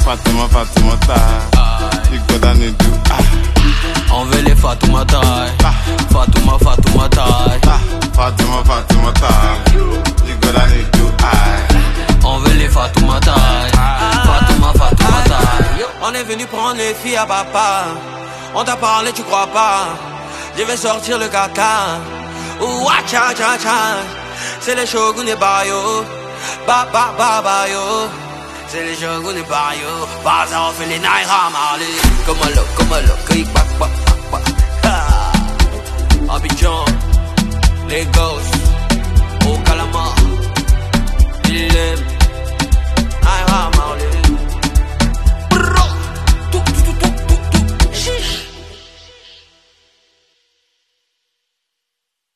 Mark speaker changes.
Speaker 1: Fatouma, Fatoumata. You gotta need to.
Speaker 2: On veut les Fatoumata. Fatouma, Fatoumata.
Speaker 1: Fatouma, Fatoumata. You gotta need to.
Speaker 2: On veut les Fatoumata. Fatouma, Fatoumata. On est venu prendre les filles à papa. On t'a parlé, tu crois pas. Je vais sortir le caca. Ouah, tcha, tcha, tcha. C'est les shogun et bayo. Ba, ba, ba, bayo. C'est les shogun et bayo. Baza, on fait les Naira Marley. Comme un look, kick back, back, back. Abidjan, Lagos.